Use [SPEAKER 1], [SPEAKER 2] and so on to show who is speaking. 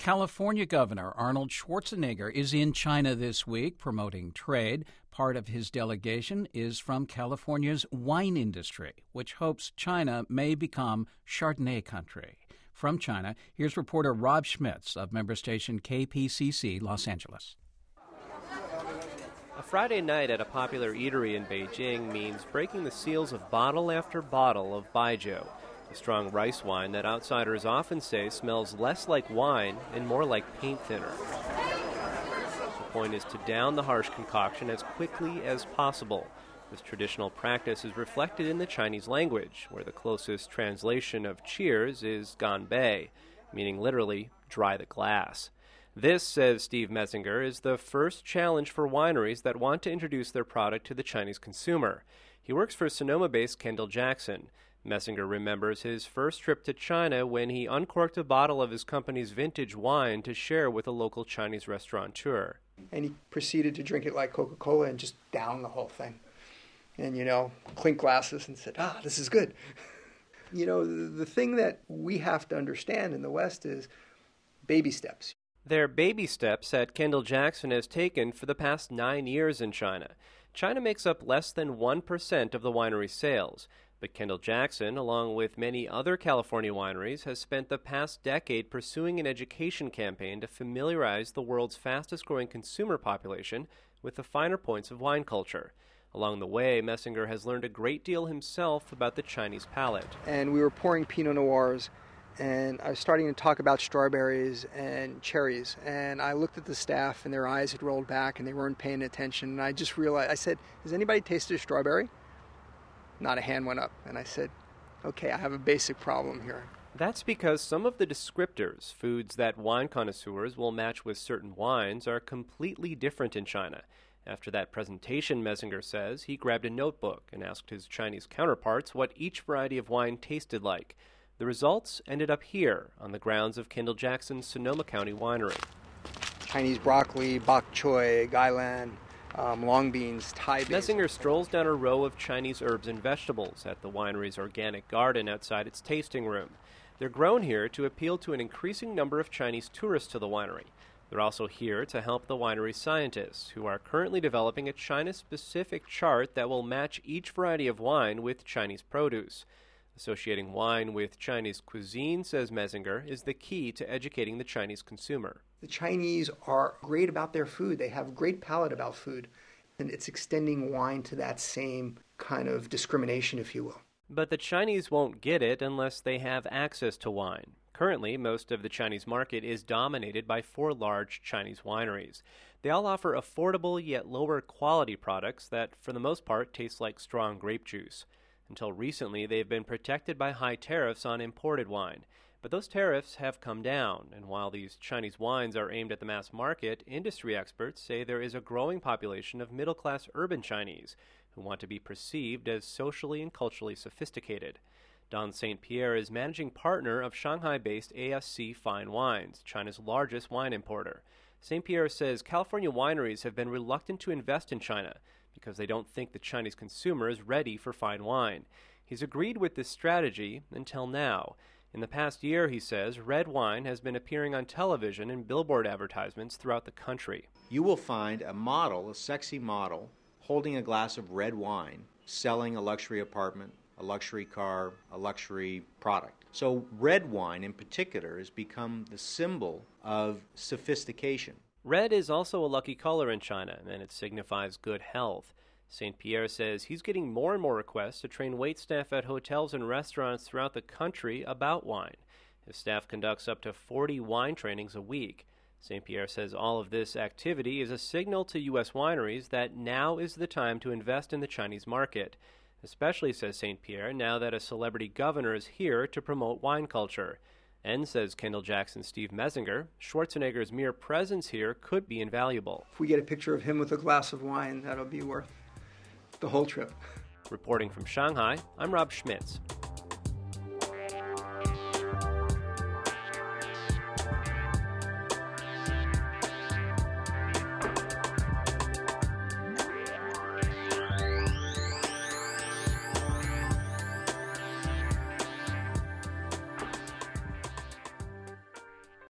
[SPEAKER 1] California Governor Arnold Schwarzenegger is in China this week promoting trade. Part of his delegation is from California's wine industry, which hopes China may become Chardonnay country. From China, here's reporter Rob Schmitz of member station KPCC Los Angeles.
[SPEAKER 2] A Friday night at a popular eatery in Beijing means breaking the seals of bottle after bottle of Baijiu, a strong rice wine that outsiders often say smells less like wine and more like paint thinner. The point is to down the harsh concoction as quickly as possible. This traditional practice is reflected in the Chinese language, where the closest translation of cheers is ganbei, meaning literally dry the glass. This, says Steve Messinger, is the first challenge for wineries that want to introduce their product to the Chinese consumer. He works for Sonoma-based Kendall-Jackson. Messinger remembers his first trip to China when he uncorked a bottle of his company's vintage wine to share with a local Chinese restaurateur.
[SPEAKER 3] And he proceeded to drink it like Coca-Cola and just down the whole thing. And, clink glasses and said, this is good. The thing that we have to understand in the West is baby steps.
[SPEAKER 2] They're baby steps that Kendall-Jackson has taken for the past 9 years in China. China makes up less than 1% of the winery's sales. But Kendall-Jackson, along with many other California wineries, has spent the past decade pursuing an education campaign to familiarize the world's fastest-growing consumer population with the finer points of wine culture. Along the way, Messinger has learned a great deal himself about the Chinese palate.
[SPEAKER 3] And we were pouring Pinot Noirs, and I was starting to talk about strawberries and cherries. And I looked at the staff, and their eyes had rolled back, and they weren't paying attention. And I just realized, I said, has anybody tasted a strawberry? Not a hand went up, and I said, okay, I have a basic problem here.
[SPEAKER 2] That's because some of the descriptors, foods that wine connoisseurs will match with certain wines, are completely different in China. After that presentation, Messinger says, he grabbed a notebook and asked his Chinese counterparts what each variety of wine tasted like. The results ended up here, on the grounds of Kendall-Jackson's Sonoma County winery.
[SPEAKER 3] Chinese broccoli, bok choy, gailan, long beans, Thai basil.
[SPEAKER 2] Messinger strolls down a row of Chinese herbs and vegetables at the winery's organic garden outside its tasting room. They're grown here to appeal to an increasing number of Chinese tourists to the winery. They're also here to help the winery scientists, who are currently developing a China-specific chart that will match each variety of wine with Chinese produce. Associating wine with Chinese cuisine, says Messinger, is the key to educating the Chinese consumer.
[SPEAKER 3] The Chinese are great about their food. They have a great palate about food. And it's extending wine to that same kind of discrimination, if you will.
[SPEAKER 2] But the Chinese won't get it unless they have access to wine. Currently, most of the Chinese market is dominated by 4 large Chinese wineries. They all offer affordable yet lower quality products that, for the most part, taste like strong grape juice. Until recently, they've been protected by high tariffs on imported wine. But those tariffs have come down, and while these Chinese wines are aimed at the mass market, industry experts say there is a growing population of middle-class urban Chinese who want to be perceived as socially and culturally sophisticated. Don St. Pierre is managing partner of Shanghai-based ASC Fine Wines, China's largest wine importer. St. Pierre says California wineries have been reluctant to invest in China because they don't think the Chinese consumer is ready for fine wine. He's agreed with this strategy until now. In the past year, he says, red wine has been appearing on television and billboard advertisements throughout the country.
[SPEAKER 4] You will find a model, a sexy model, holding a glass of red wine, selling a luxury apartment, a luxury car, a luxury product. So red wine in particular has become the symbol of sophistication.
[SPEAKER 2] Red is also a lucky color in China, and it signifies good health. St. Pierre says he's getting more and more requests to train waitstaff at hotels and restaurants throughout the country about wine. His staff conducts up to 40 wine trainings a week. St. Pierre says all of this activity is a signal to U.S. wineries that now is the time to invest in the Chinese market. Especially, says St. Pierre, now that a celebrity governor is here to promote wine culture. And, says Kendall-Jackson's Steve Messinger, Schwarzenegger's mere presence here could be invaluable.
[SPEAKER 3] If we get a picture of him with a glass of wine, that'll be worth the whole trip.
[SPEAKER 2] Reporting from Shanghai, I'm Rob Schmitz.